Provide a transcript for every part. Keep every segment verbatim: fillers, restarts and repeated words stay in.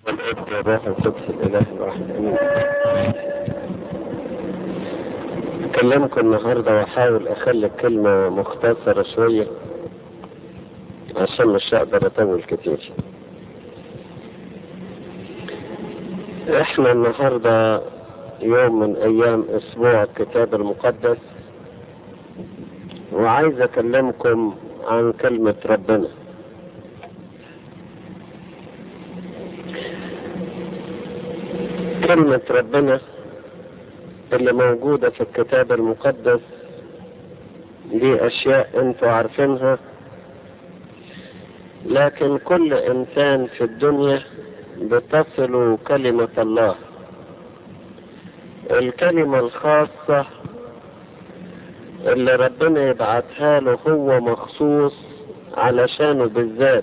والابن والروح القدس الاله الواحد امين. اكلمكم النهارده واحاول اخلي الكلمه مختصره شويه عشان مش هقدر اطول كتير. احنا النهارده يوم من ايام اسبوع الكتاب المقدس، وعايز اكلمكم عن كلمه ربنا. كلمة ربنا اللي موجودة في الكتاب المقدس دي أشياء أنتوا عارفينها، لكن كل إنسان في الدنيا بتصل كلمة الله، الكلمة الخاصة اللي ربنا يبعتها له هو مخصوص علشانه بالذات.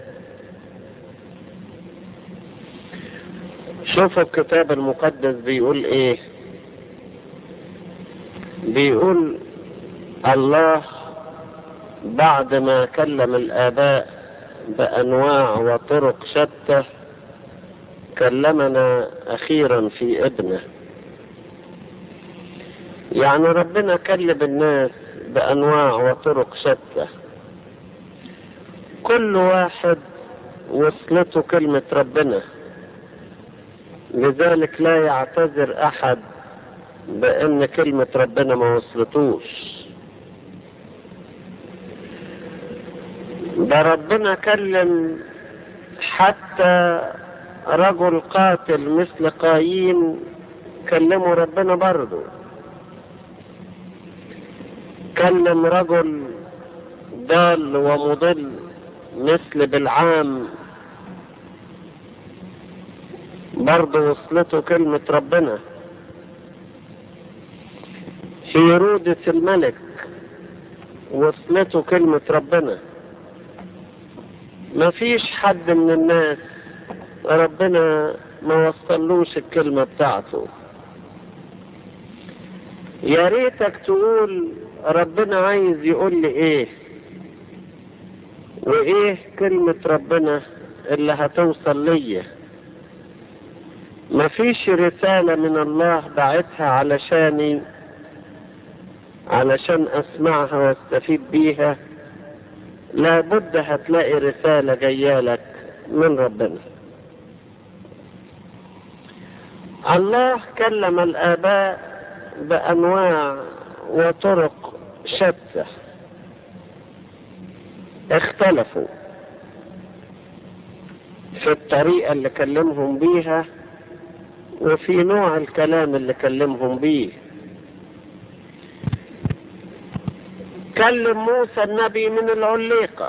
شوفوا الكتاب المقدس بيقول ايه. بيقول الله بعد ما كلم الآباء بأنواع وطرق شتى كلمنا أخيرا في ابنه. يعني ربنا كلم الناس بأنواع وطرق شتى، كل واحد وصلته كلمة ربنا، لذلك لا يعتذر أحد بأن كلمة ربنا ما وصلتوش. ده ربنا كلم حتى رجل قاتل مثل قايين، كلمه ربنا برضه. كلم رجل ضال ومضل مثل بالعام، برضه وصلته كلمة ربنا. هيرودس الملك وصلته كلمة ربنا. ما فيش حد من الناس ربنا ما وصلوش الكلمة بتاعته. يا ريتك تقول ربنا عايز يقول لي ايه، وايه كلمة ربنا اللي هتوصل ليا. ما فيش رسالة من الله بعتها علشاني علشان اسمعها واستفيد بيها، لابد هتلاقي رسالة جايالك من ربنا. الله كلم الآباء بأنواع وطرق شتى، اختلفوا في الطريقة اللي كلمهم بيها وفي نوع الكلام اللي كلمهم بيه. كلم موسى النبي من العليقة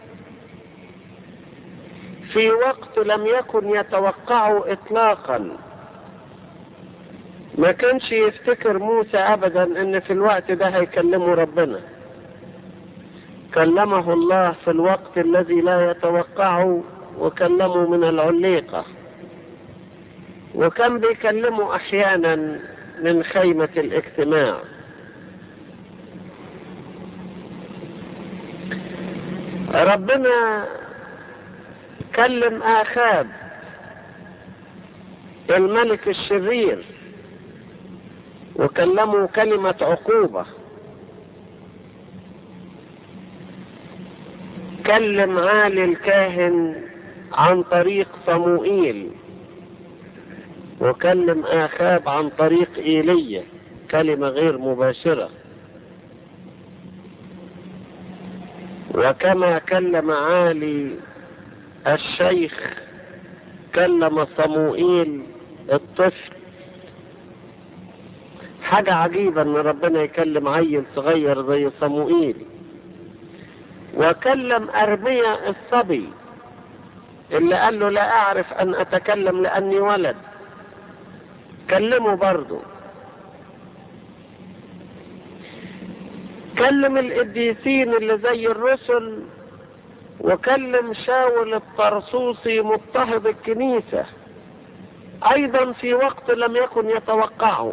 في وقت لم يكن يتوقعه اطلاقا. ما كانش يفتكر موسى ابدا ان في الوقت ده هيكلمه ربنا. كلمه الله في الوقت الذي لا يتوقعه، وكلمه من العليقة، وكان بيكلمه احيانا من خيمة الاجتماع. ربنا كلم آخاب الملك الشرير وكلمه كلمة عقوبة. كلم عالي الكاهن عن طريق صموئيل، وكلم آخاب عن طريق إيليا، كلمة غير مباشرة. وكما كلم عالي الشيخ كلم صموئيل الطفل. حاجة عجيبة ان ربنا يكلم عيل صغير زي صموئيل. وكلم أرميا الصبي اللي قال له لا أعرف أن أتكلم لأني ولد، كلمه برضه. كلم القديسين اللي زي الرسل، وكلم شاول الطرسوسي مضطهد الكنيسة أيضا في وقت لم يكن يتوقعه،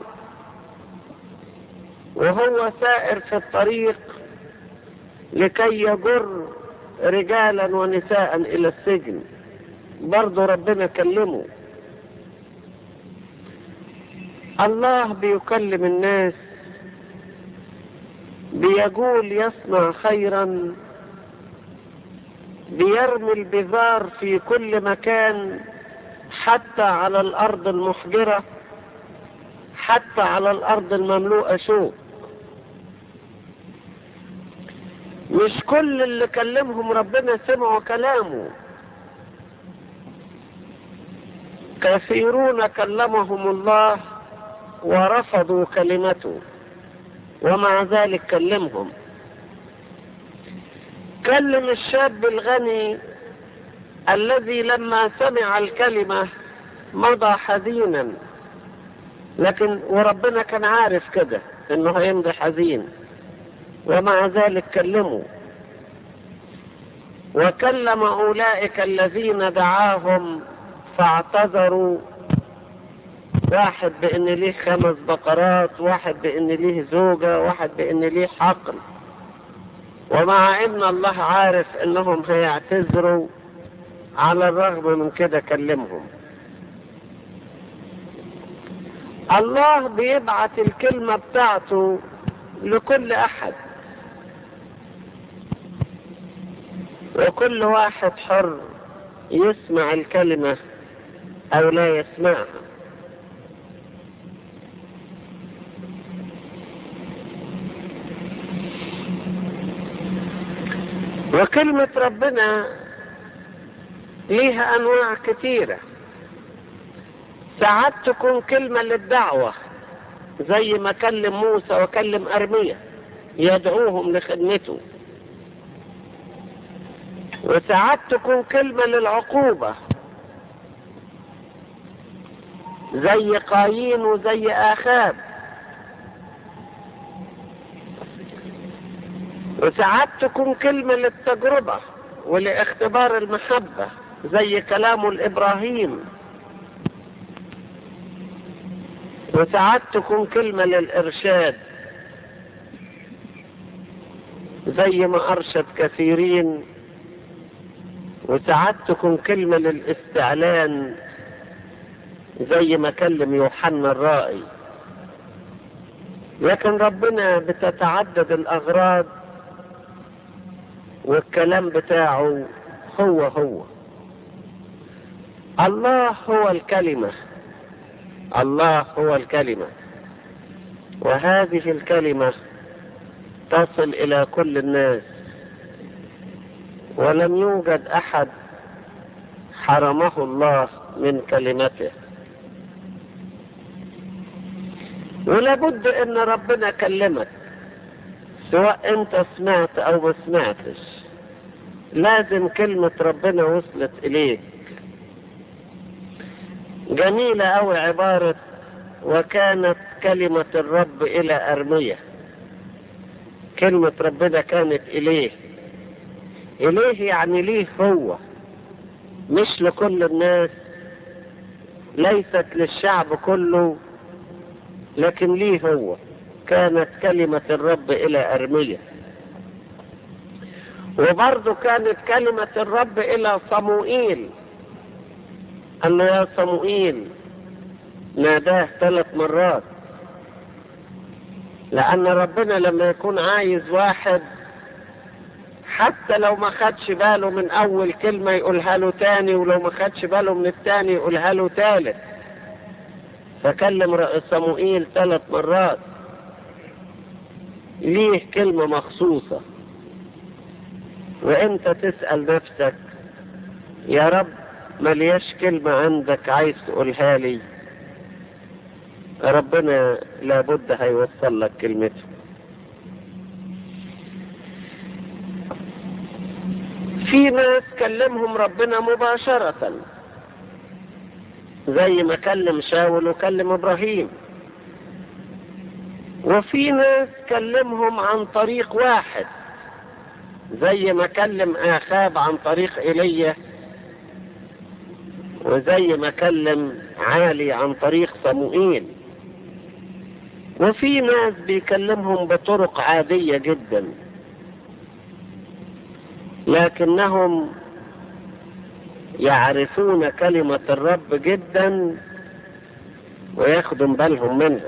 وهو سائر في الطريق لكي يجر رجالا ونساء إلى السجن. برضو ربنا كلمه. الله بيكلم الناس، بيقول يصنع خيرا، بيرمي البذار في كل مكان، حتى على الأرض المحجرة، حتى على الأرض المملوءة شوك. مش كل اللي كلمهم ربنا سمعوا كلامه، كثيرون كلمهم الله ورفضوا كلمته، ومع ذلك كلمهم. كلم الشاب الغني الذي لما سمع الكلمة مضى حزينا، لكن وربنا كان عارف كده انه هيمضي حزين، ومع ذلك كلمه. وكلم أولئك الذين دعاهم فاعتذروا، واحد بأن ليه خمس بقرات، واحد بأن ليه زوجة، واحد بأن ليه حقل، ومع ان الله عارف انهم هيعتذروا على الرغم من كده كلمهم. الله بيبعت الكلمة بتاعته لكل احد، وكل واحد حر يسمع الكلمة او لا يسمعها. وكلمة ربنا ليها انواع كتيرة. ساعات تكون كلمة للدعوة زي ما كلم موسى وكلم أرميا يدعوهم لخدمته، وساعات تكون كلمة للعقوبة زي قايين وزي آخاب، وساعات تكون كلمة للتجربة ولاختبار المحبة زي كلامه لإبراهيم، وساعات تكون كلمة للإرشاد زي ما أرشد كثيرين، وساعات تكون كلمة للاستعلان زي ما كلم يوحنا الرائي. لكن ربنا بتتعدد الأغراض، والكلام بتاعه هو هو. الله هو الكلمة، الله هو الكلمة، وهذه الكلمة تصل إلى كل الناس، ولم يوجد أحد حرمه الله من كلمته. ولابد ان ربنا كلمك، سواء انت سمعت او ما سمعتش، لازم كلمة ربنا وصلت اليك. جميلة اوي عبارة وكانت كلمة الرب الى ارميا. كلمة ربنا كانت اليه، اليه يعني ليه هو، مش لكل الناس، ليست للشعب كله، لكن ليه هو. كانت كلمة الرب إلى أرميا. وبرضه كانت كلمة الرب إلى صموئيل، قال له يا صموئيل، ناداه ثلاث مرات، لأن ربنا لما يكون عايز واحد حتى لو ما خدش باله من أول كلمة يقولها له تاني، ولو ما خدش باله من التاني يقولها له تالت. فكلم صموئيل ثلاث مرات، ليه كلمة مخصوصة. وانت تسأل نفسك يا رب ملياش كلمة عندك عايز تقولها لي، ربنا لابد هيوصل لك كلمته. في ناس كلمهم ربنا مباشرة زي ما كلم شاول وكلم إبراهيم، وفي ناس كلمهم عن طريق واحد زي ما كلم آخاب عن طريق إيليا، وزي ما كلم عالي عن طريق صموئيل. وفي ناس بيكلمهم بطرق عادية جدا، لكنهم يعرفون كلمة الرب جدا وياخدوا بالهم منها.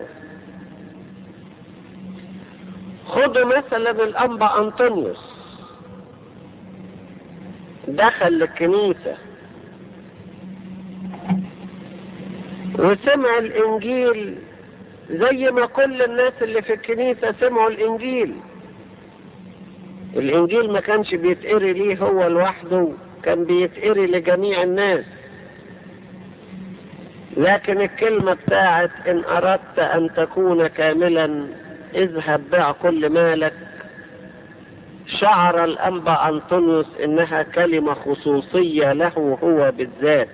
خدوا مثلا الأنبا أنطونيوس، دخل للكنيسة وسمع الإنجيل زي ما كل الناس اللي في الكنيسة سمعوا الإنجيل. الإنجيل ما كانش بيتقري ليه هو لوحده، كان بيتقري لجميع الناس. لكن الكلمة بتاعت إن أردت أن تكون كاملا اذهب بيع كل مالك، شعر الأنبا أنطونيوس إنها كلمة خصوصية له هو بالذات.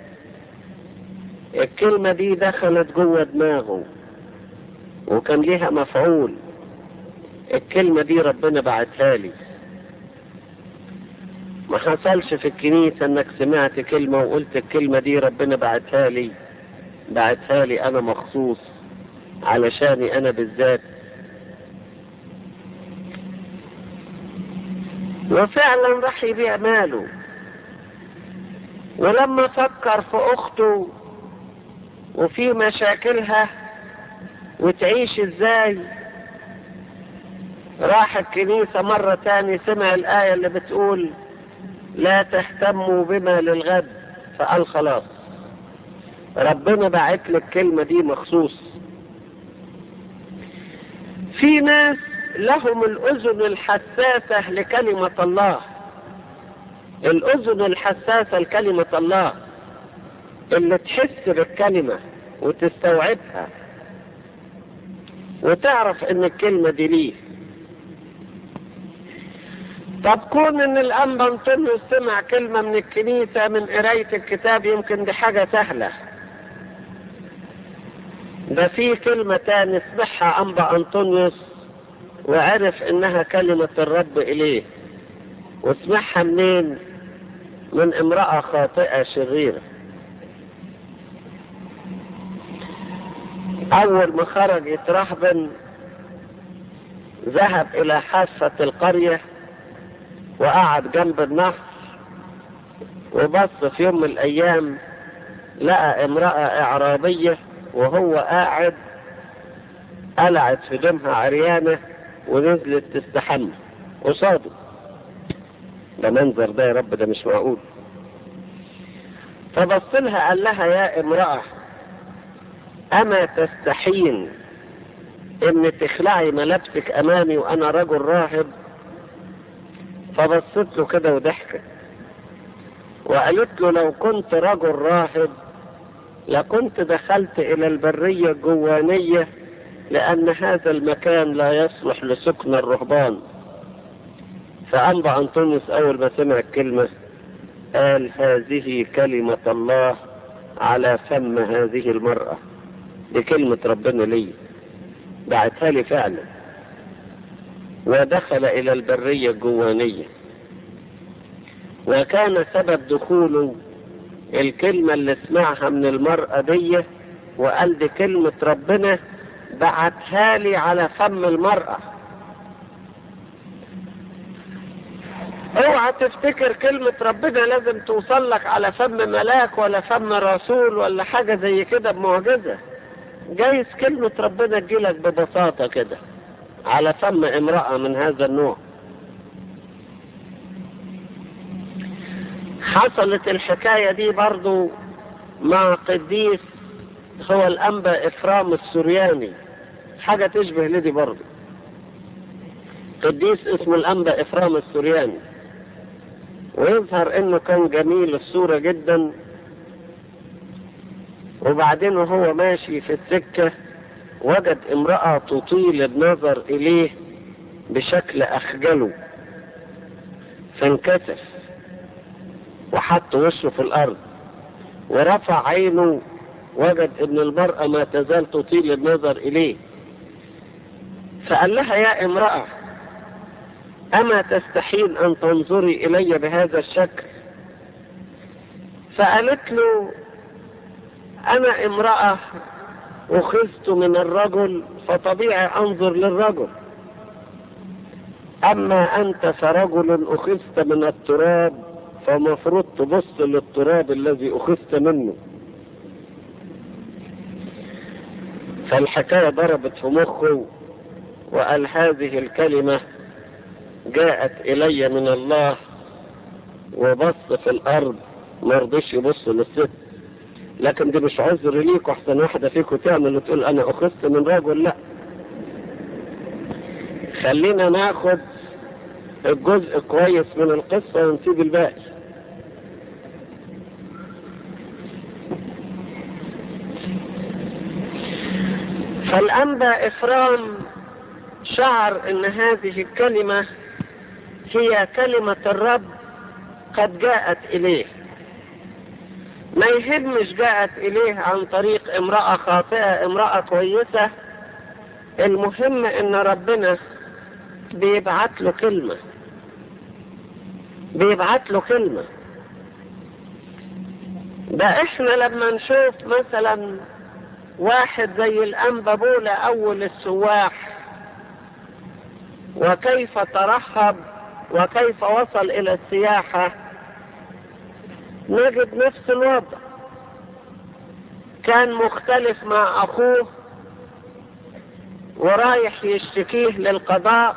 الكلمة دي دخلت جوه دماغه وكان ليها مفعول. الكلمة دي ربنا بعتها لي. ما حصلش في الكنيسة انك سمعت كلمة وقلت الكلمة دي ربنا بعتها لي، بعتها لي انا مخصوص علشاني انا بالذات. وفعلا راح يبيع ماله، ولما فكر في اخته وفي مشاكلها وتعيش ازاي، راح الكنيسة مرة تاني سمع الآية اللي بتقول لا تهتموا بما للغد، فقال خلاص ربنا بعت لك الكلمة دي مخصوص. في ناس لهم الأذن الحساسة لكلمة الله، الأذن الحساسة لكلمة الله اللي تحس بالكلمة وتستوعبها وتعرف ان الكلمة دي ليه. طب كون ان الأنبا أنطونيوس سمع كلمة من الكنيسة من قراية الكتاب يمكن دي حاجة سهلة، ده في كلمة تاني سمعها أنبا أنطونيوس وعرف انها كلمة الرب اليه. وسمعها منين؟ من امرأة خاطئة شريرة. اول ما خرج يترهبن ذهب الى حافة القرية وقعد جنب النهر، وبص في يوم من الايام لقى امرأة اعرابية وهو قاعد قلعت في دمها عريانة ونزلت تستحمى قصاده. ده منظر ده يا رب، ده مش معقول. فبص لها قال لها يا امرأة اما تستحين ان تخلعي ملابسك امامي وانا رجل راهب؟ فبصت له كده وضحكت وقالت له لو كنت رجل راهب لكنت دخلت الى البرية الجوانية، لان هذا المكان لا يصلح لسكن الرهبان. فأنبا أنطونيوس اول ما سمع الكلمة قال هذه كلمة الله على فم هذه المرأة، دي كلمة ربنا لي، بعتها لي فعلا. ودخل الى البرية الجوانية، وكان سبب دخوله الكلمة اللي سمعها من المرأة دي، وقال دي كلمة ربنا بعتها لي على فم المرأة. اوعى تفتكر كلمة ربنا لازم توصل لك على فم ملاك ولا فم رسول ولا حاجة زي كده بمعجزة. جايز كلمة ربنا تجيلك ببساطة كده على فم امرأة من هذا النوع. حصلت الحكاية دي برضو مع قديس هو الأنبا إفرام السورياني، حاجة تشبه لدي برضو. قديس اسمه الأنبا إفرام السورياني، ويظهر انه كان جميل الصورة جدا. وبعدين وهو ماشي في السكة وجد امرأة تطيل النظر اليه بشكل اخجله، فانكسف وحط وشه في الارض ورفع عينه، وجد ان المرأة ما تزال تطيل النظر اليه. فقال لها يا امرأة اما تستحين ان تنظري الي بهذا الشكل؟ فقالت له انا امرأة اخذت من الرجل فطبيعي انظر للرجل، اما انت فرجل اخذت من التراب فمفروض تبص للتراب الذي أخذت منه. فالحكاية ضربت في مخه وقال هذه الكلمة جاءت إلي من الله، وبص في الأرض ما رضيش يبص للست. لكن دي مش عذر ليك، واحسن واحدة فيكم تعمل وتقول أنا أخذت من رجل. لا، خلينا ناخد الجزء كويس من القصة ونسيب الباقي. فالأنبا إفرام شعر ان هذه الكلمة هي كلمة الرب قد جاءت إليه. ما يهمش جاءت إليه عن طريق امرأة خاطئة امرأة كويسة، المهم ان ربنا بيبعت له كلمة بيبعت له كلمة. ده احنا لما نشوف مثلا واحد زي الأنبا بولا أول السواح وكيف ترحب وكيف وصل إلى السياحة، نجد نفس الوضع. كان مختلف مع أخوه ورايح يشتكيه للقضاء،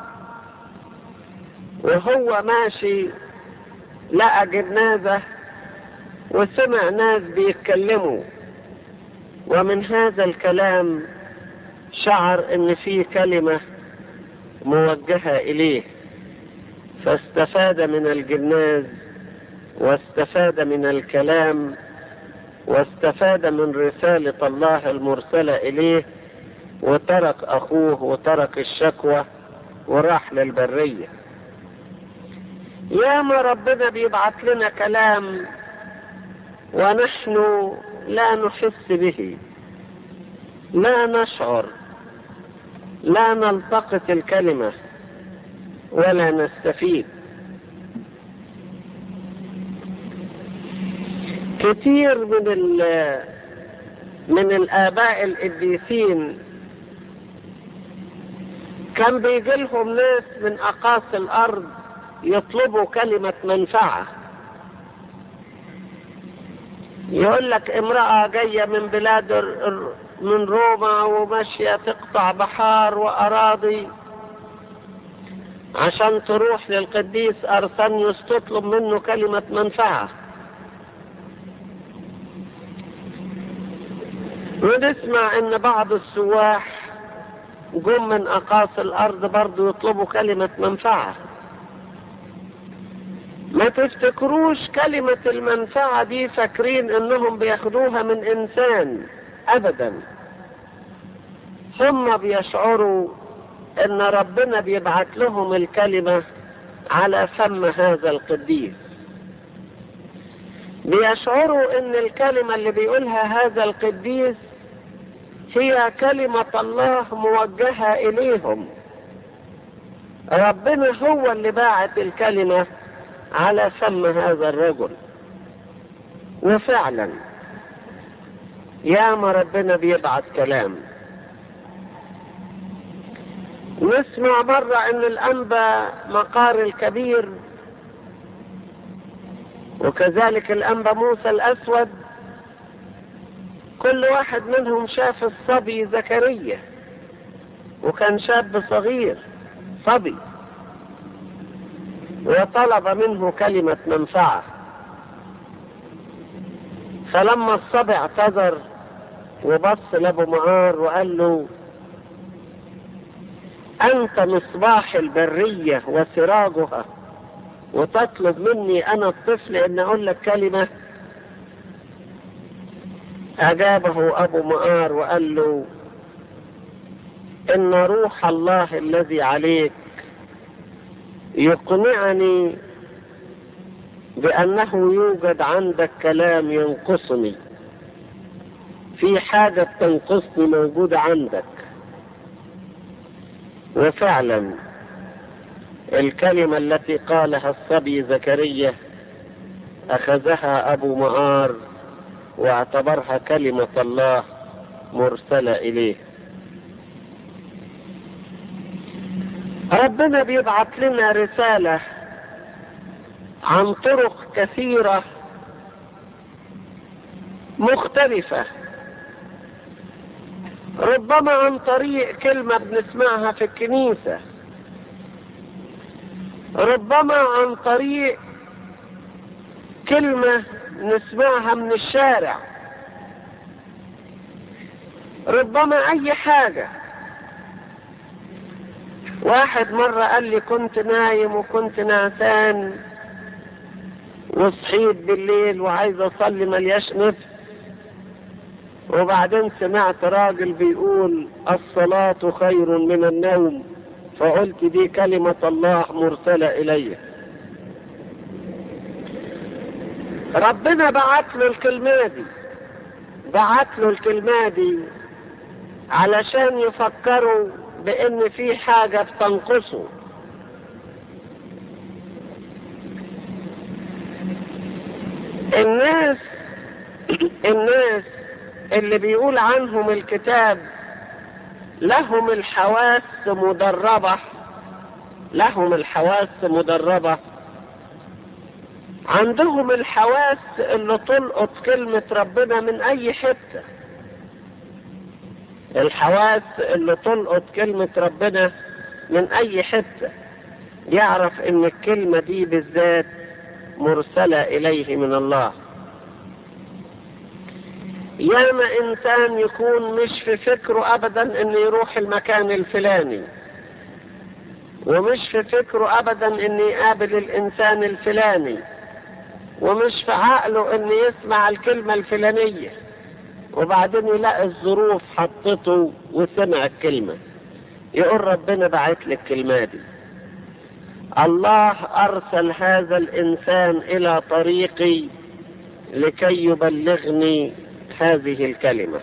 وهو ماشي لقى جنازة وسمع ناس بيتكلموا، ومن هذا الكلام شعر ان في كلمة موجهة اليه، فاستفاد من الجناز واستفاد من الكلام واستفاد من رسالة الله المرسلة اليه، وترك اخوه وترك الشكوى وراح للبرية. ياما ربنا بيبعت لنا كلام ونحن لا نحس به، لا نشعر، لا نلتقط الكلمة ولا نستفيد. كثير من من الآباء القديسين كان بيجي لهم ناس من أقاصي الأرض يطلبوا كلمة منفعة. يقول لك امرأة جاية من بلاد من روما وماشية تقطع بحار وأراضي عشان تروح للقديس أرسانيوس تطلب منه كلمة منفعة. ونسمع ان بعض السواح جم من أقاصي الأرض برضو يطلبوا كلمة منفعة. ما تفتكروش كلمة المنفعة دي فاكرين انهم بياخدوها من انسان، ابدا. هم بيشعروا ان ربنا بيبعت لهم الكلمة على فم هذا القديس. بيشعروا ان الكلمة اللي بيقولها هذا القديس هي كلمة الله موجهة اليهم. ربنا هو اللي باعت الكلمة على فم هذا الرجل. وفعلا ياما ربنا بيبعت كلام. نسمع مرة ان الأنبا مقار الكبير وكذلك الأنبا موسى الأسود كل واحد منهم شاف الصبي زكريا، وكان شاب صغير صبي، وطلب منه كلمة منفعة. فلما الصبي اعتذر وبص لابو معار وقال له أنت مصباح البرية وسراجها وتطلب مني أنا الطفل أن أقول لك كلمة؟ أجابه أبو معار وقال له إن روح الله الذي عليك يقنعني بأنه يوجد عندك كلام ينقصني، في حاجة تنقصني موجودة عندك. وفعلا الكلمة التي قالها الصبي زكريا أخذها أبو معار واعتبرها كلمة الله مرسلة إليه. ربنا بيبعت لنا رسالة عن طرق كثيرة مختلفة، ربما عن طريق كلمة بنسمعها في الكنيسة، ربما عن طريق كلمة نسمعها من الشارع، ربما أي حاجة. واحد مرة قال لي كنت نايم وكنت نعسان وصحيت بالليل وعايز أصلي ملياش نفس، وبعدين سمعت راجل بيقول الصلاة خير من النوم، فقلت دي كلمة الله مرسلة إلي. ربنا بعت له الكلمة دي، بعت له الكلمة دي علشان يفكروا بأن في حاجة بتنقصه. الناس الناس اللي بيقول عنهم الكتاب لهم الحواس مدربة، لهم الحواس مدربة، عندهم الحواس اللي تلقط كلمة ربنا من أي حتة، الحواس اللي تلقط كلمة ربنا من أي حتة، يعرف إن الكلمة دي بالذات مرسلة إليه من الله. ياما إنسان يكون مش في فكره أبدا إنه يروح المكان الفلاني، ومش في فكره أبدا إنه يقابل الإنسان الفلاني، ومش في عقله إنه يسمع الكلمة الفلانية، وبعدين يلاقي الظروف حطته وسمع الكلمة، يقول ربنا بعت لك الكلمة دي. الله أرسل هذا الإنسان إلى طريقي لكي يبلغني هذه الكلمة.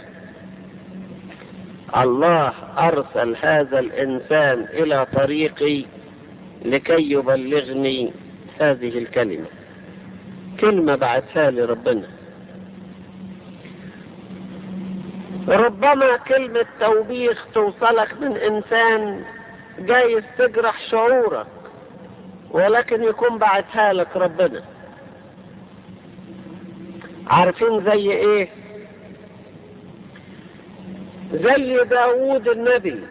الله أرسل هذا الإنسان إلى طريقي لكي يبلغني هذه الكلمة. كلمة بعتها لي ربنا. ربما كلمة توبيخ توصلك من إنسان جايز تجرح شعورك، ولكن يكون بعتها لك ربنا. عارفين زي ايه؟ زي داود النبي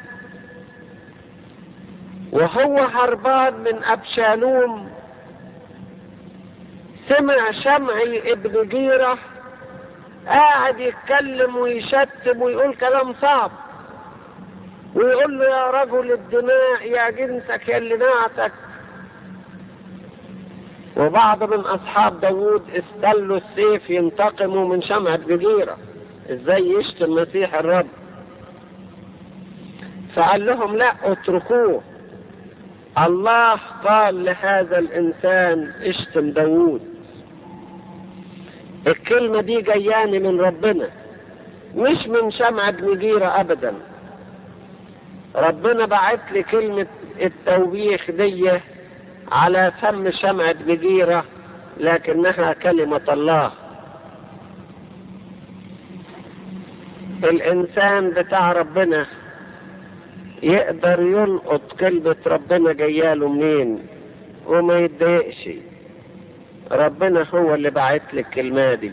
وهو هربان من أبشالوم، سمع شمعي ابن جيرة قاعد يتكلم ويشتم ويقول كلام صعب، ويقول له يا رجل الدماء يا جنسك يا اللي نعتك. وبعض من أصحاب داود استلوا السيف ينتقموا من شمع ابن جيرة، ازاي يشتم مسيح الرب. فقال لهم لا اتركوه، الله قال لهذا الإنسان اشتم داود. الكلمة دي جياني من ربنا مش من شمع ابن جيرة أبدا. ربنا بعت لي كلمة التوبيخ دي على فم شمع ابن جيرة، لكنها كلمة الله. الإنسان بتاع ربنا يقدر يلقط كلمة ربنا جياله منين وما يتضايقش. ربنا هو اللي بعت لك الكلمة دي.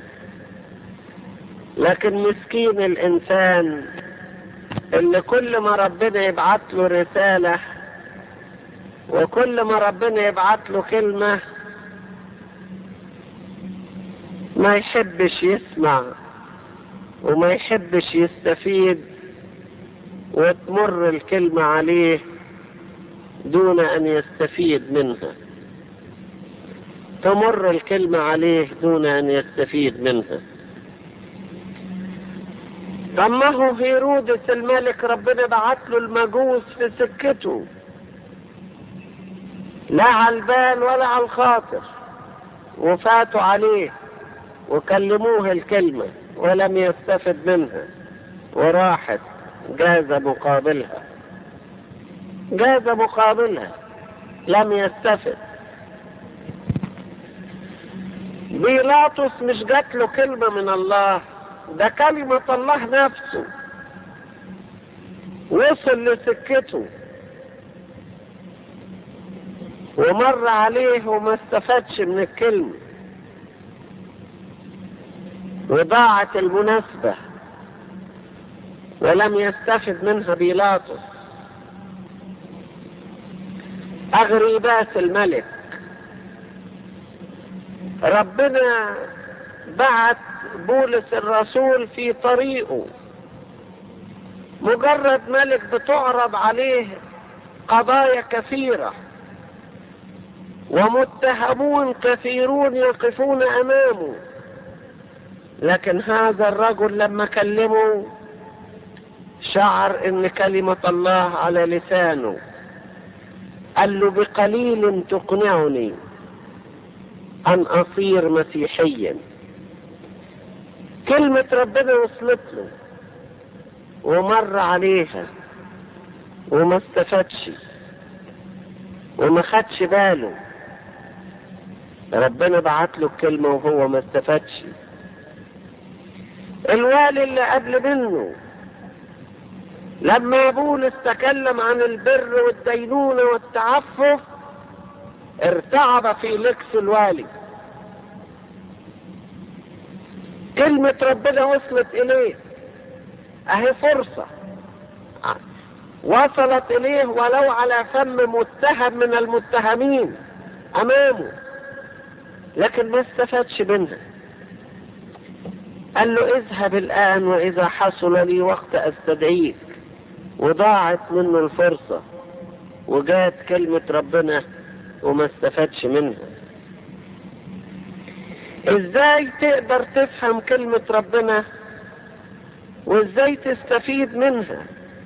لكن مسكين الإنسان اللي كل ما ربنا يبعت له رسالة وكل ما ربنا يبعت له كلمة ما يحبش يسمع وما يحبش يستفيد، وتمر الكلمة عليه دون أن يستفيد منها، تمر الكلمة عليه دون أن يستفيد منها. طب ما هو هيرودس الملك ربنا بعت له المجوس في سكته، لا على البال ولا على الخاطر، وفاتوا عليه وكلموه الكلمة ولم يستفد منها، وراحت جاز مقابلها، جاز مقابلها لم يستفد. بيلاطس مش جات له كلمة من الله، ده كلمة الله نفسه وصل لسكته. ومر عليه وما استفادش من الكلمة، وضاعت المناسبة ولم يستفد منها بيلاطس. أغريباس الملك، ربنا بعت بولس الرسول في طريقه، مجرد ملك بتعرض عليه قضايا كثيرة ومتهمون كثيرون يقفون أمامه، لكن هذا الرجل لما كلمه شعر ان كلمة الله على لسانه، قال له بقليل تقنعني ان اصير مسيحيا. كلمة ربنا وصلت له ومر عليها وما استفادش وما خدش باله. ربنا بعت له الكلمة وهو ما استفادش. الوالي اللي قبل منه لما بولس تكلم عن البر والدينونة والتعفف ارتعب فيليكس الوالي. كلمة ربنا وصلت إليه، اهي فرصة وصلت إليه ولو على فم متهم من المتهمين أمامه، لكن ما استفادش منها. قال له اذهب الآن وإذا حصل لي وقت أستدعيك، وضاعت منه الفرصة وجات كلمة ربنا وما استفادش منها. ازاي تقدر تفهم كلمة ربنا وازاي تستفيد منها؟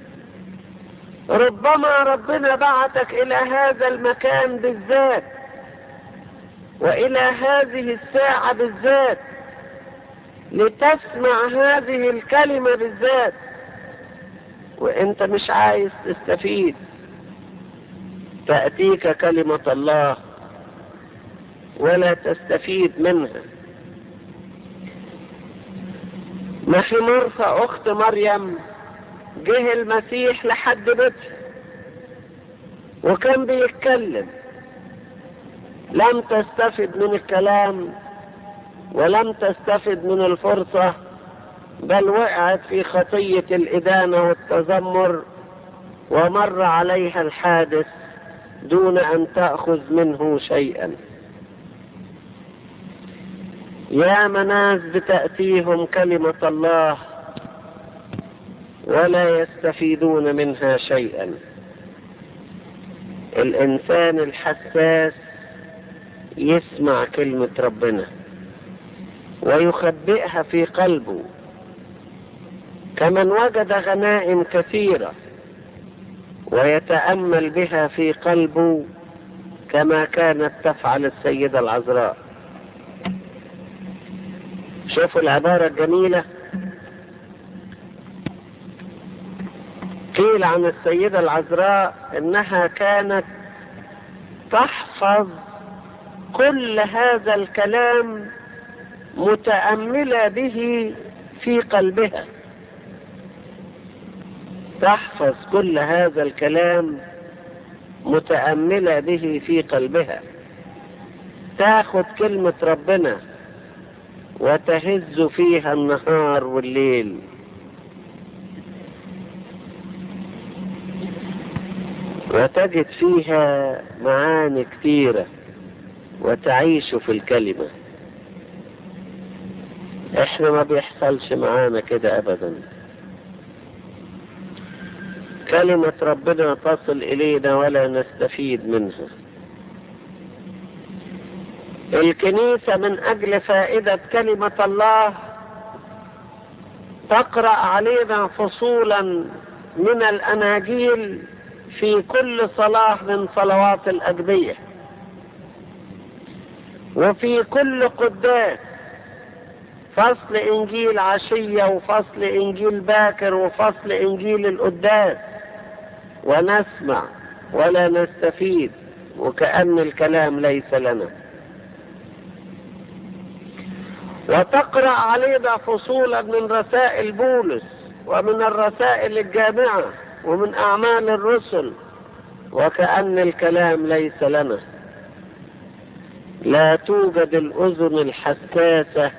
ربما ربنا بعتك الى هذا المكان بالذات والى هذه الساعة بالذات لتسمع هذه الكلمة بالذات، وانت مش عايز تستفيد. تأتيك كلمة الله ولا تستفيد منها. ما في مرثى اخت مريم جه المسيح لحد بيتها وكان بيتكلم، لم تستفد من الكلام ولم تستفد من الفرصة، بل وقعت في خطية الإدانة والتذمر ومر عليها الحادث دون أن تأخذ منه شيئا. يا ناس بتأتيهم كلمة الله ولا يستفيدون منها شيئا. الإنسان الحساس يسمع كلمة ربنا ويخبئها في قلبه، كمن وجد غنائم كثيرة ويتأمل بها في قلبه كما كانت تفعل السيدة العذراء. شوفوا العبارة الجميلة، قيل عن السيدة العذراء انها كانت تحفظ كل هذا الكلام متأملة به في قلبها. تحفظ كل هذا الكلام متأملة به في قلبها. تاخد كلمة ربنا وتهز فيها النهار والليل. وتجد فيها معاني كثيرة وتعيش في الكلمة. احنا ما بيحصلش معانا كده ابدا. كلمة ربنا تصل الينا ولا نستفيد منها. الكنيسة من اجل فائدة كلمة الله تقرأ علينا فصولا من الاناجيل في كل صلاة من صلوات الأجبية، وفي كل قداس فصل إنجيل عشية وفصل إنجيل باكر وفصل إنجيل القداس، ونسمع ولا نستفيد وكأن الكلام ليس لنا. وتقرأ علينا فصولا من رسائل بولس ومن الرسائل الجامعة ومن أعمال الرسل وكأن الكلام ليس لنا. لا توجد الأذن الحساسة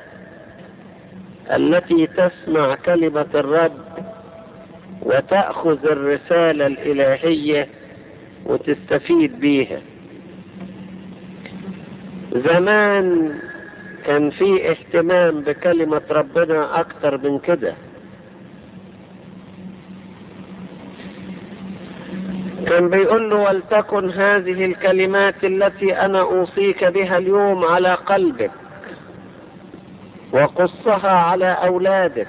التي تسمع كلمة الرب وتأخذ الرسالة الإلهية وتستفيد بيها. زمان كان في اهتمام بكلمة ربنا أكتر من كده. كان بيقول له: ولتكن هذه الكلمات التي أنا أوصيك بها اليوم على قلبك، وقصها على أولادك،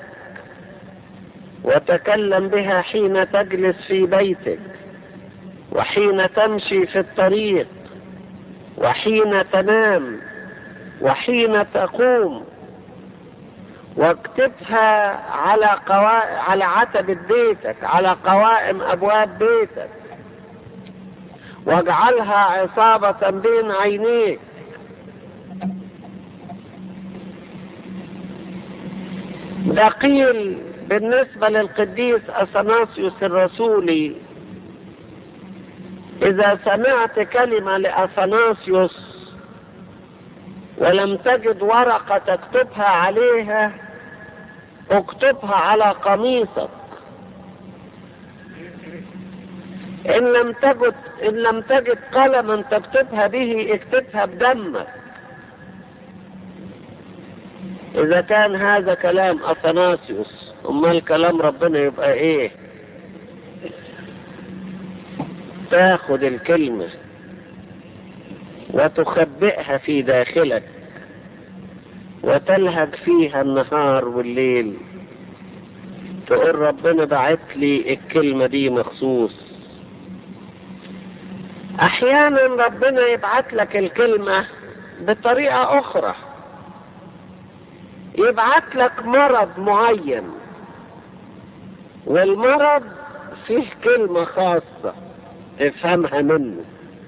وتكلم بها حين تجلس في بيتك، وحين تمشي في الطريق، وحين تنام، وحين تقوم، واكتبها على قوائم على عتبة بيتك، على قوائم أبواب بيتك، واجعلها عصابة بين عينيك. ده قيل بالنسبة للقديس أثناسيوس الرسولي: إذا سمعت كلمة لأثناسيوس ولم تجد ورقة تكتبها عليها، اكتبها على قميصك. إن لم تجد إن لم تجد قلما تكتبها به، اكتبها بدمك. إذا كان هذا كلام أثناسيوس، أمال كلام ربنا يبقى إيه؟ تاخد الكلمة وتخبئها في داخلك وتلهج فيها النهار والليل، تقول: ربنا بعت لي الكلمة دي مخصوص. أحيانا ربنا يبعت لك الكلمة بطريقة أخرى، يبعت لك مرض معين، والمرض فيه كلمة خاصة تفهمها منه.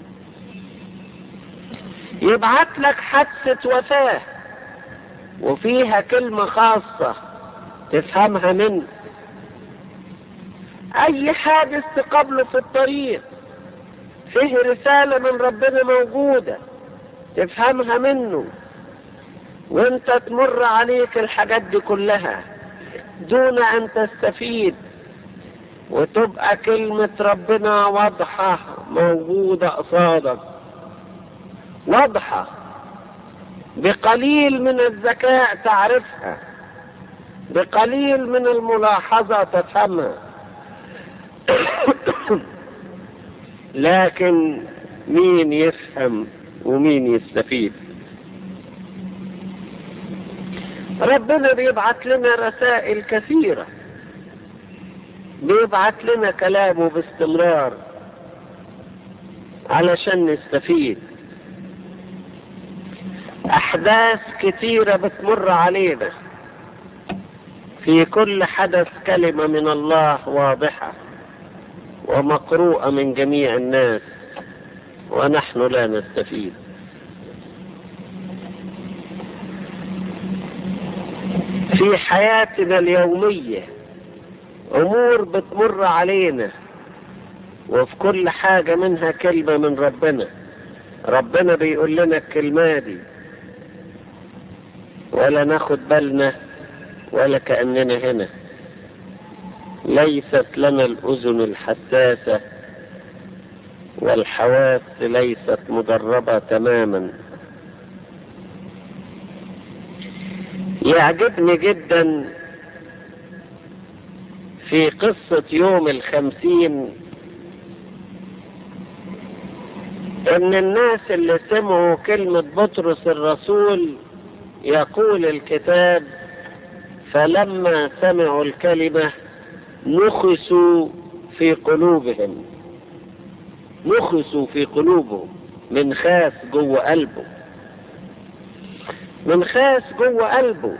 يبعت لك حادثة وفاة وفيها كلمة خاصة تفهمها منه. أي حادث تقابله في الطريق فيه رسالة من ربنا موجودة تفهمها منه، وانت تمر عليك الحاجات دي كلها دون ان تستفيد، وتبقى كلمة ربنا واضحة موجودة قصادك، واضحة بقليل من الذكاء تعرفها، بقليل من الملاحظة تفهمها. لكن مين يفهم ومين يستفيد؟ ربنا بيبعت لنا رسائل كثيرة، بيبعت لنا كلامه باستمرار علشان نستفيد. أحداث كثيرة بتمر علينا، في كل حدث كلمة من الله واضحة ومقروءة من جميع الناس، ونحن لا نستفيد. في حياتنا اليومية أمور بتمر علينا، وفي كل حاجة منها كلمة من ربنا. ربنا بيقول لنا الكلمة دي ولا ناخد بالنا ولا كأننا هنا. ليست لنا الأذن الحساسة والحواس ليست مدربة تماما. يعجبني جدا في قصة يوم الخمسين ان الناس اللي سمعوا كلمة بطرس الرسول، يقول الكتاب: فلما سمعوا الكلمة نخسوا في قلوبهم. نخسوا في قلوبهم، من خاس جوه قلبه، من خاس جوه قلبه.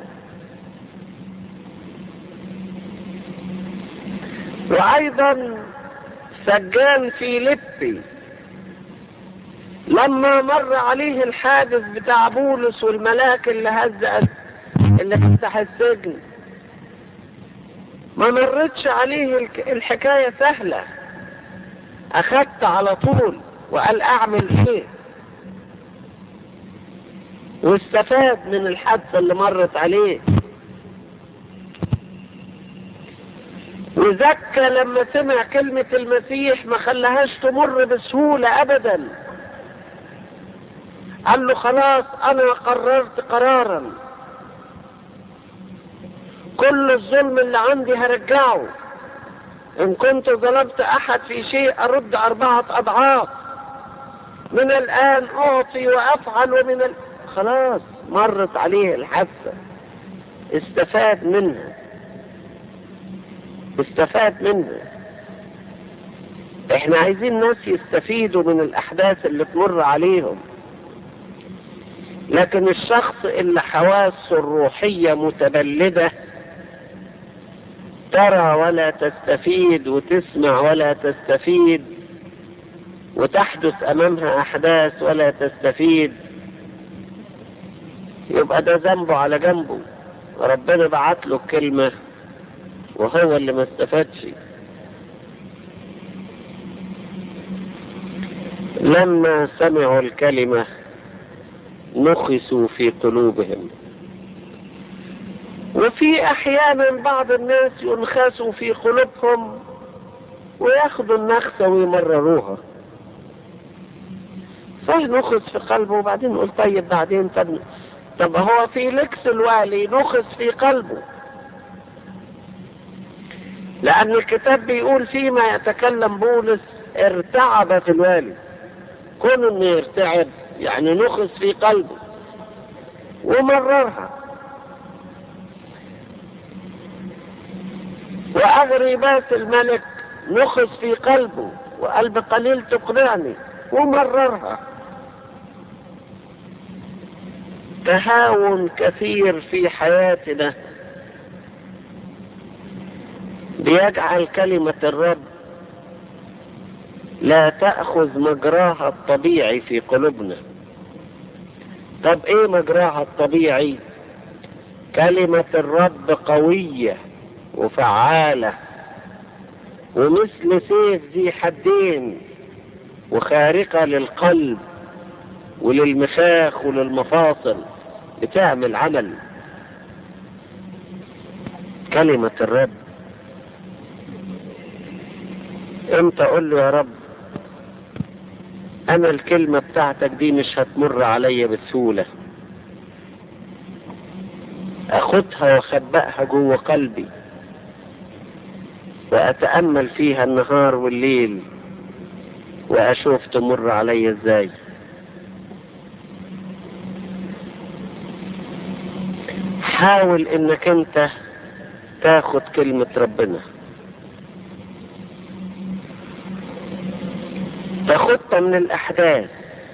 وأيضا سجان فيليبي لما مر عليه الحادث بتاع بولس والملاك اللي هز اللي فتح السجن، ما مرتش عليه الحكاية سهلة، أخدت على طول وقال: أعمل إيه؟ واستفاد من الحادثة اللي مرت عليه. وزكى لما سمع كلمة المسيح ما خلاهاش تمر بسهولة ابدا، قال له خلاص انا قررت قرارا، كل الظلم اللي عندي هرجعه، ان كنت ظلمت احد في شيء ارد اربعة اضعاف، من الان اعطي وافعل، ومن ال... خلاص مرت عليه الحادثة، استفاد منها استفاد منها. احنا عايزين ناس يستفيدوا من الاحداث اللي تمر عليهم، لكن الشخص اللي حواسه الروحية متبلدة ترى ولا تستفيد، وتسمع ولا تستفيد، وتحدث امامها احداث ولا تستفيد، يبقى ده ذنبه على جنبه. ربنا بعت له الكلمة وهو اللي ما استفادش. لما سمعوا الكلمة نخسوا في قلوبهم. وفي احيانا بعض الناس ينخسوا في قلوبهم وياخدوا النخسة ويمرروها، فنخس في قلبه وبعدين نقول طيب بعدين طب, طب هو فيليكس الوالي نخس في قلبه، لأن الكتاب بيقول فيما يتكلم بولس ارتعب في الوالي. كون انه يرتعب يعني نخس في قلبه ومررها. وأغرباس الملك نخس في قلبه وقلب قليل تقنعني ومررها. تهاون كثير في حياتنا بيجعل كلمة الرب لا تأخذ مجراها الطبيعي في قلوبنا. طب ايه مجراها الطبيعي؟ كلمة الرب قوية وفعالة ومثل سيف ذي حدين وخارقة للقلب وللمخاخ وللمفاصل، بتعمل عمل. كلمة الرب امتى اقول له يا رب انا الكلمة بتاعتك دي مش هتمر عليا بسهولة، اخدها واخبئها جوه قلبي واتأمل فيها النهار والليل واشوف تمر عليا ازاي. حاول انك انت تاخد كلمة ربنا، تاخدها من الاحداث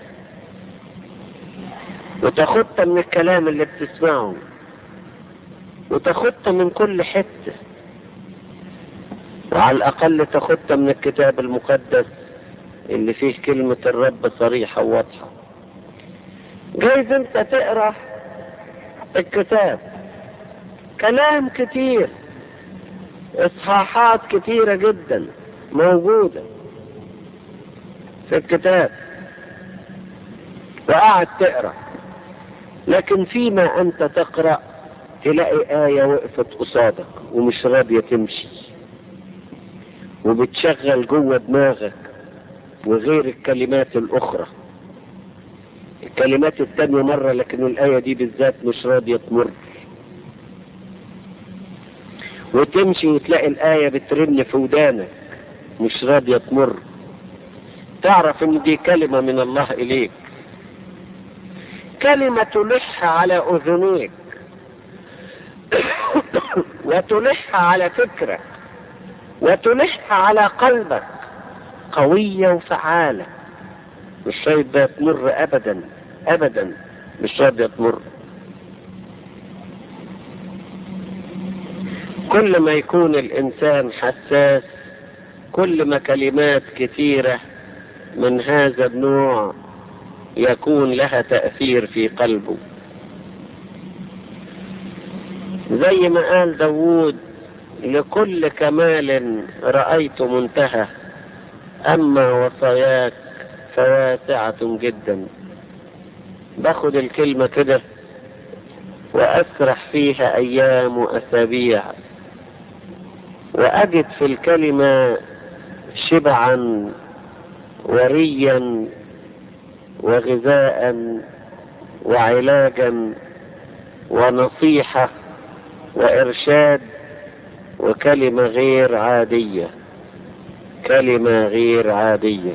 وتاخدها من الكلام اللي بتسمعه وتاخدها من كل حتة، وعلى الاقل تاخدها من الكتاب المقدس اللي فيه كلمة الرب صريحة وواضحة. جايز انت تقرأ الكتاب كلام كتير، اصحاحات كتيرة جدا موجودة في الكتاب وقاعد تقرأ، لكن فيما انت تقرأ تلاقي آية وقفت قصادك ومش راضية تمشي وبتشغل جوه دماغك، وغير الكلمات الأخرى الكلمات التانية مرة، لكن الآية دي بالذات مش راضية تمر، وتمشي وتلاقي الآية بترن في ودانك مش راضية تمر. تعرف ان دي كلمة من الله إليك، كلمة تلح على أذنيك وتلح على فكرك وتلح على قلبك، قوية وفعالة، مش راضية تمر أبدا أبدا، مش راضية تمر. كل ما يكون الإنسان حساس كل ما كلمات كثيرة من هذا النوع يكون لها تأثير في قلبه. زي ما قال داود لكل كمال رأيت منتهى، أما وصاياك فواسعة جدا. باخد الكلمة كده وأسرح فيها أيام وأسابيع، وأجد في الكلمة شبعا وريا وغذاء وعلاجا ونصيحة وإرشاد، وكلمة غير عادية، كلمة غير عادية.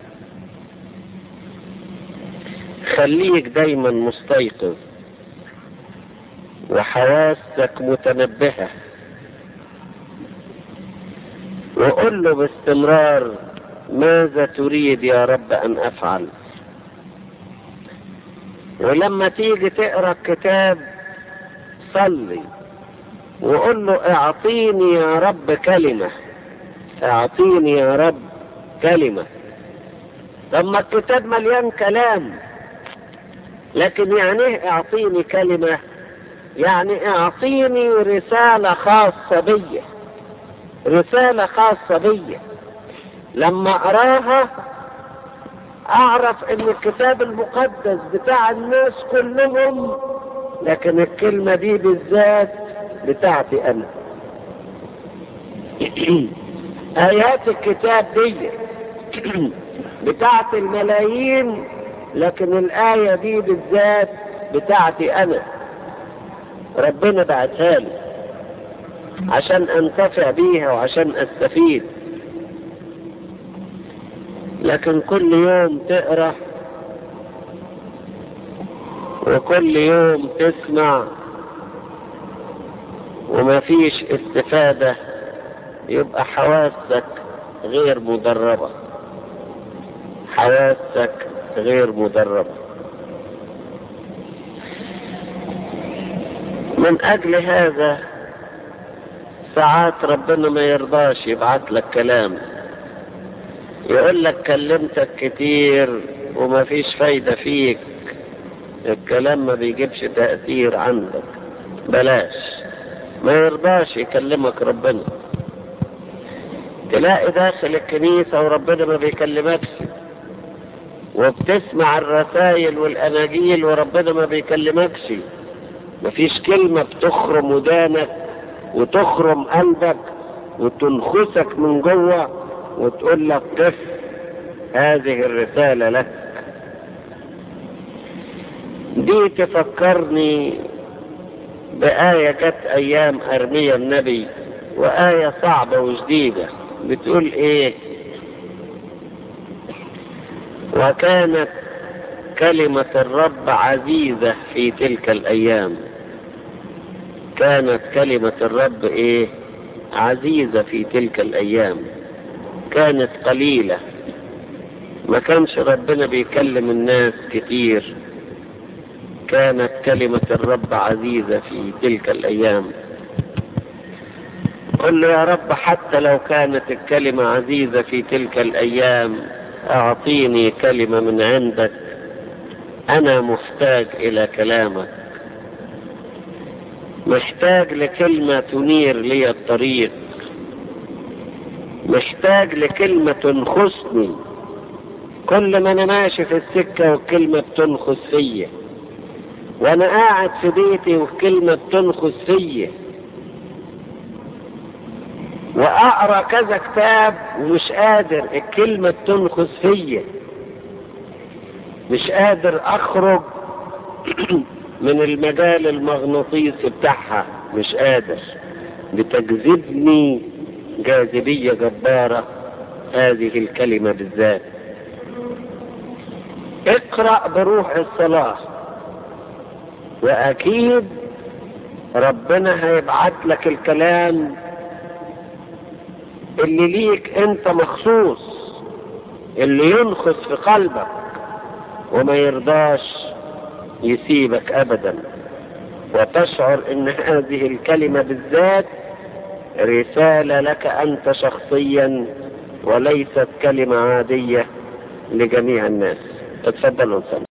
خليك دايما مستيقظ وحواسك متنبهة، وقل له باستمرار ماذا تريد يا رب أن أفعل. ولما تيجي تقرأ الكتاب صلي وقل له اعطيني يا رب كلمة، اعطيني يا رب كلمة. لما الكتاب مليان كلام، لكن يعني ايه اعطيني كلمة؟ يعني اعطيني رسالة خاصة بي، رسالة خاصة بي لما اقراها اعرف ان الكتاب المقدس بتاع الناس كلهم، لكن الكلمة دي بالذات بتاعتي انا. ايات الكتاب دي بتاعت الملايين، لكن الآية دي بالذات بتاعتي انا، ربنا بعتها لي عشان انتفع بيها وعشان استفيد. لكن كل يوم تقرأ وكل يوم تسمع وما فيش استفادة، يبقى حواسك غير مدربة، حواسك غير مدربة. من أجل هذا ساعات ربنا ما يرضاش يبعت لك كلام، يقول لك كلمتك كتير وما فيش فايدة فيك، الكلام ما بيجيبش تأثير عندك، بلاش. ما يرضاش يكلمك ربنا. تلاقي داخل الكنيسة وربنا ما بيكلمكش، وبتسمع الرسائل والأناجيل وربنا ما بيكلمكش، مفيش كلمة بتخرم ودانك وتخرم قلبك وتنخسك من جوه وتقول لك قف، هذه الرسالة لك. دي تفكرني بآية جت أيام أرميا النبي، وآية صعبة وجديدة، بتقول إيه؟ وكانت كلمة الرب عزيزة في تلك الأيام. كانت كلمة الرب إيه؟ عزيزة في تلك الأيام، كانت قليلة، ما كانش ربنا بيكلم الناس كتير. كانت كلمة الرب عزيزة في تلك الأيام. قل له يا رب حتى لو كانت الكلمة عزيزة في تلك الأيام، أعطيني كلمة من عندك، أنا محتاج إلى كلامك، محتاج لكلمة تنير لي الطريق، محتاج لكلمة تنخسني. كل ما أنا ماشي في السكة والكلمة بتنخس فيا، وأنا قاعد في بيتي والكلمة بتنخس فيا، وأقرأ كذا كتاب ومش قادر، الكلمة بتنخس فيا، مش قادر أخرج من المجال المغناطيسي بتاعها، مش قادر، بتجذبني جاذبية جبارة هذه الكلمة بالذات. اقرأ بروح الصلاة، وأكيد ربنا هيبعت لك الكلام اللي ليك انت مخصوص، اللي ينخس في قلبك وما يرضاش يسيبك ابدا، وتشعر ان هذه الكلمة بالذات رسالة لك انت شخصيا، وليست كلمة عادية لجميع الناس. اتفضلوا.